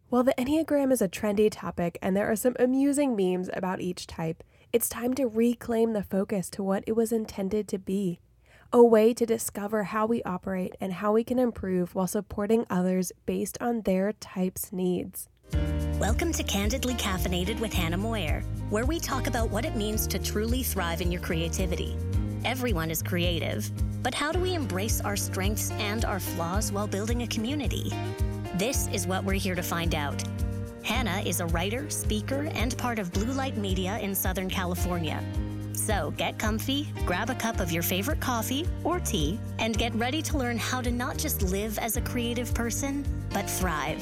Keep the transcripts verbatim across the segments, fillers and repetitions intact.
While the Enneagram is a trendy topic and there are some amusing memes about each type, it's time to reclaim the focus to what it was intended to be. A way to discover how we operate and how we can improve while supporting others based on their type's needs. Welcome to Candidly Caffeinated with Hannah Moyer, where we talk about what it means to truly thrive in your creativity. Everyone is creative, but how do we embrace our strengths and our flaws while building a community? This is what we're here to find out. Hannah is a writer, speaker, and part of Blue Light Media in Southern California. So get comfy, grab a cup of your favorite coffee or tea, and get ready to learn how to not just live as a creative person, but thrive.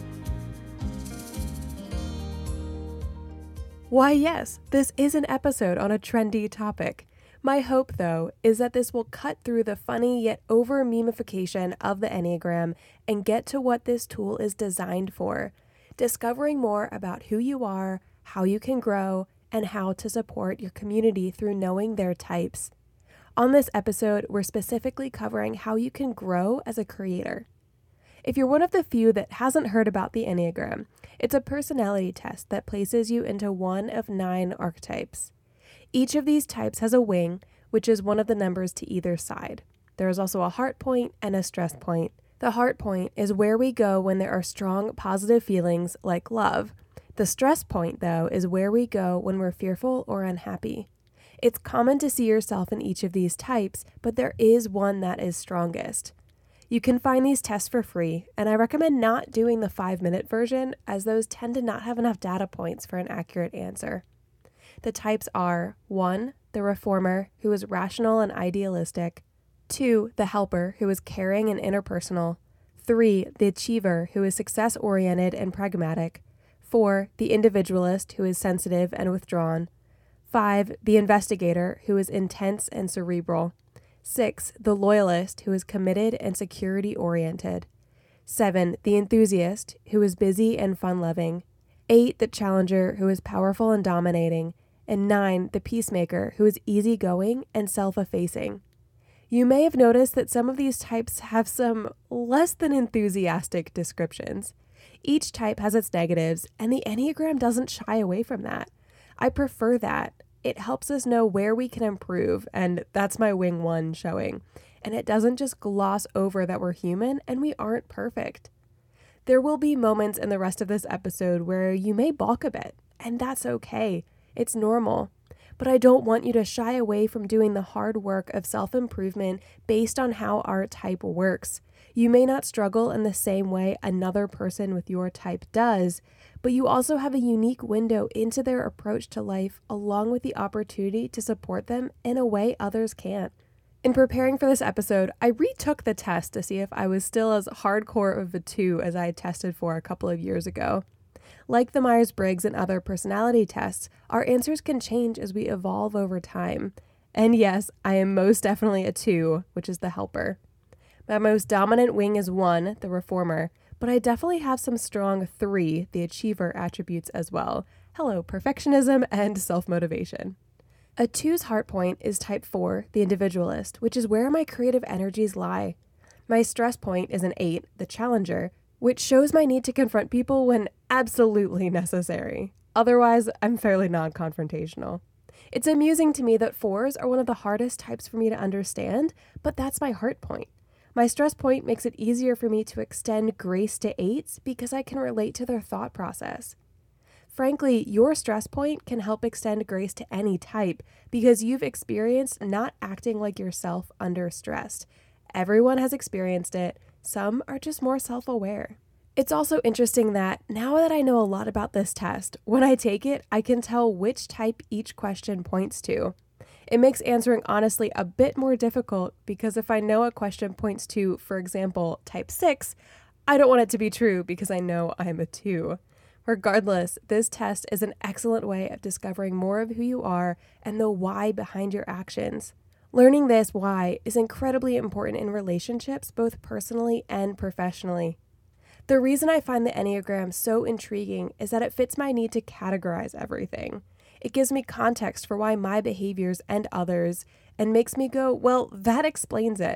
Why, yes, this is an episode on a trendy topic. My hope, though, is that this will cut through the funny yet over-memification of the Enneagram and get to what this tool is designed for, discovering more about who you are, how you can grow, and how to support your community through knowing their types. On this episode, we're specifically covering how you can grow as a creator. If you're one of the few that hasn't heard about the Enneagram, it's a personality test that places you into one of nine archetypes. Each of these types has a wing, which is one of the numbers to either side. There is also a heart point and a stress point. The heart point is where we go when there are strong positive feelings like love. The stress point, though, is where we go when we're fearful or unhappy. It's common to see yourself in each of these types, but there is one that is strongest. You can find these tests for free, and I recommend not doing the five-minute version as those tend to not have enough data points for an accurate answer. The types are one, the reformer, who is rational and idealistic; two, the helper, who is caring and interpersonal; three, the achiever, who is success-oriented and pragmatic; four, the individualist, who is sensitive and withdrawn; five, the investigator, who is intense and cerebral; six, the loyalist, who is committed and security-oriented; seven, the enthusiast, who is busy and fun-loving; eight, the challenger, who is powerful and dominating; and nine, the peacemaker, who is easygoing and self-effacing. You may have noticed that some of these types have some less than enthusiastic descriptions. Each type has its negatives, and the Enneagram doesn't shy away from that. I prefer that. It helps us know where we can improve, and that's my wing one showing. And it doesn't just gloss over that we're human and we aren't perfect. There will be moments in the rest of this episode where you may balk a bit, and that's okay. It's normal. But I don't want you to shy away from doing the hard work of self-improvement based on how our type works. You may not struggle in the same way another person with your type does, but you also have a unique window into their approach to life, along with the opportunity to support them in a way others can't. In preparing for this episode, I retook the test to see if I was still as hardcore of a two as I had tested for a couple of years ago. Like the Myers-Briggs and other personality tests, our answers can change as we evolve over time. And yes, I am most definitely a two, which is the helper. My most dominant wing is one, the reformer, but I definitely have some strong three, the achiever attributes as well. Hello, perfectionism and self-motivation. A two's heart point is type four, the individualist, which is where my creative energies lie. My stress point is an eight, the challenger, which shows my need to confront people when absolutely necessary. Otherwise, I'm fairly non-confrontational. It's amusing to me that fours are one of the hardest types for me to understand, but that's my heart point. My stress point makes it easier for me to extend grace to eights because I can relate to their thought process. Frankly, your stress point can help extend grace to any type because you've experienced not acting like yourself under stress. Everyone has experienced it. Some are just more self-aware. It's also interesting that now that I know a lot about this test, when I take it, I can tell which type each question points to. It makes answering honestly a bit more difficult because if I know a question points to, for example, type six, I don't want it to be true because I know I'm a two. Regardless, this test is an excellent way of discovering more of who you are and the why behind your actions. Learning this why is incredibly important in relationships, both personally and professionally. The reason I find the Enneagram so intriguing is that it fits my need to categorize everything. It gives me context for why my behaviors and others, and makes me go, well, that explains it.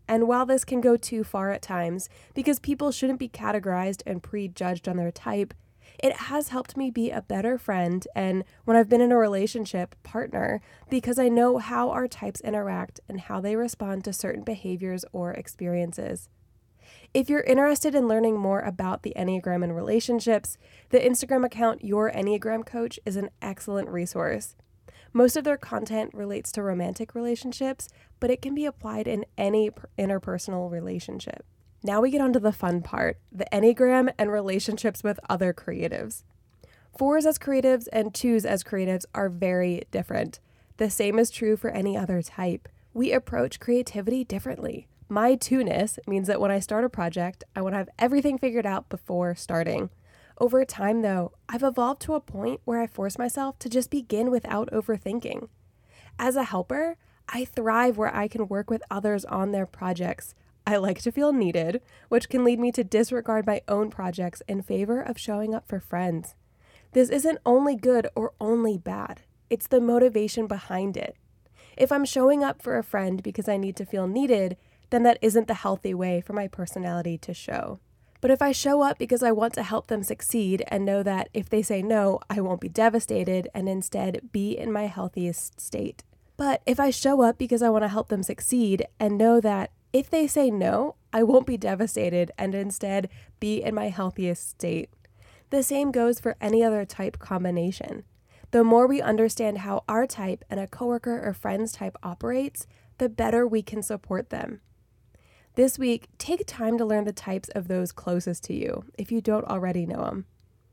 And while this can go too far at times, because people shouldn't be categorized and prejudged on their type, it has helped me be a better friend and, when I've been in a relationship, partner, because I know how our types interact and how they respond to certain behaviors or experiences. If you're interested in learning more about the Enneagram and relationships, the Instagram account Your Enneagram Coach is an excellent resource. Most of their content relates to romantic relationships, but it can be applied in any interpersonal relationship. Now we get on to the fun part, the Enneagram and relationships with other creatives. Fours as creatives and twos as creatives are very different. The same is true for any other type. We approach creativity differently. My two-ness means that when I start a project, I want to have everything figured out before starting. Over time, though, I've evolved to a point where I force myself to just begin without overthinking. As a helper, I thrive where I can work with others on their projects. I like to feel needed, which can lead me to disregard my own projects in favor of showing up for friends. This isn't only good or only bad. It's the motivation behind it. If I'm showing up for a friend because I need to feel needed, then that isn't the healthy way for my personality to show. But if I show up because I want to help them succeed and know that if they say no, I won't be devastated and instead be in my healthiest state. But if I show up because I want to help them succeed and know that if they say no, I won't be devastated and instead be in my healthiest state. The same goes for any other type combination. The more we understand how our type and a coworker or friend's type operates, the better we can support them. This week, take time to learn the types of those closest to you, if you don't already know them.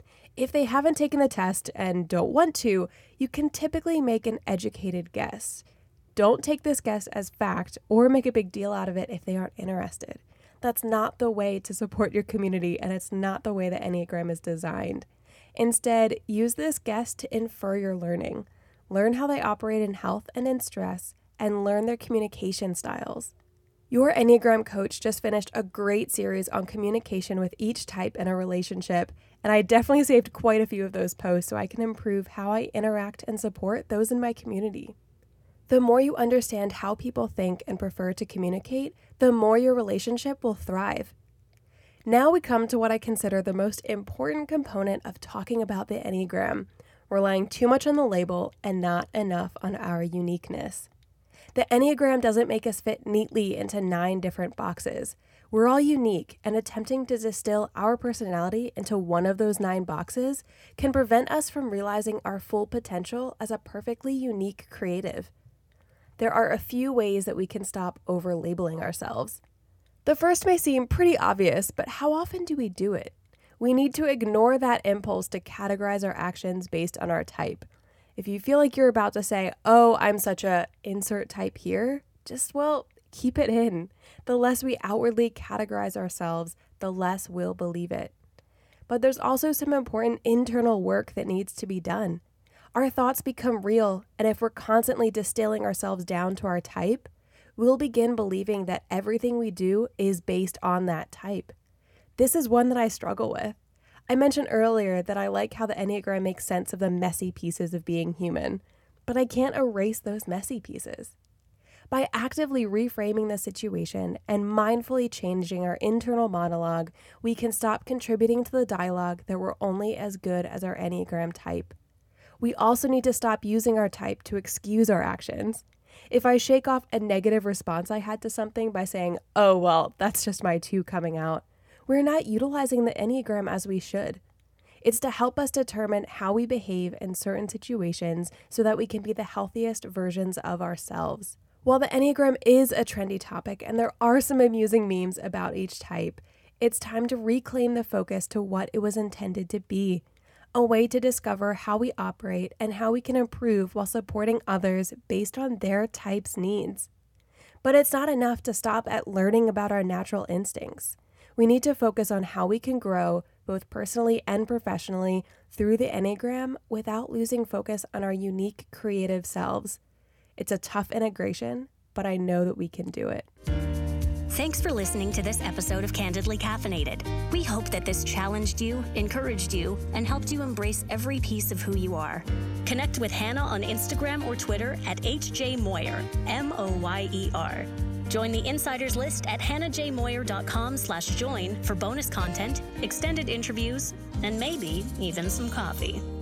If they haven't taken the test and don't want to, you can typically make an educated guess. Don't take this guess as fact or make a big deal out of it if they aren't interested. That's not the way to support your community, and it's not the way the Enneagram is designed. Instead, use this guess to infer your learning. Learn how they operate in health and in stress, and learn their communication styles. Your Enneagram Coach just finished a great series on communication with each type in a relationship, and I definitely saved quite a few of those posts so I can improve how I interact and support those in my community. The more you understand how people think and prefer to communicate, the more your relationship will thrive. Now we come to what I consider the most important component of talking about the Enneagram, relying too much on the label and not enough on our uniqueness. The Enneagram doesn't make us fit neatly into nine different boxes. We're all unique, and attempting to distill our personality into one of those nine boxes can prevent us from realizing our full potential as a perfectly unique creative. There are a few ways that we can stop over-labeling ourselves. The first may seem pretty obvious, but how often do we do it? We need to ignore that impulse to categorize our actions based on our type. If you feel like you're about to say, oh, I'm such a insert type here, just, well, keep it in. The less we outwardly categorize ourselves, the less we'll believe it. But there's also some important internal work that needs to be done. Our thoughts become real, and if we're constantly distilling ourselves down to our type, we'll begin believing that everything we do is based on that type. This is one that I struggle with. I mentioned earlier that I like how the Enneagram makes sense of the messy pieces of being human, but I can't erase those messy pieces. By actively reframing the situation and mindfully changing our internal monologue, we can stop contributing to the dialogue that we're only as good as our Enneagram type. We also need to stop using our type to excuse our actions. If I shake off a negative response I had to something by saying, oh, well, that's just my two coming out, we're not utilizing the Enneagram as we should. It's to help us determine how we behave in certain situations so that we can be the healthiest versions of ourselves. While the Enneagram is a trendy topic and there are some amusing memes about each type, it's time to reclaim the focus to what it was intended to be. A way to discover how we operate and how we can improve while supporting others based on their type's needs. But it's not enough to stop at learning about our natural instincts. We need to focus on how we can grow, both personally and professionally, through the Enneagram without losing focus on our unique creative selves. It's a tough integration, but I know that we can do it. Thanks for listening to this episode of Candidly Caffeinated. We hope that this challenged you, encouraged you, and helped you embrace every piece of who you are. Connect with Hannah on Instagram or Twitter at H J Moyer, M O Y E R. Join the Insiders List at hannahjmoyer.com slash join for bonus content, extended interviews, and maybe even some coffee.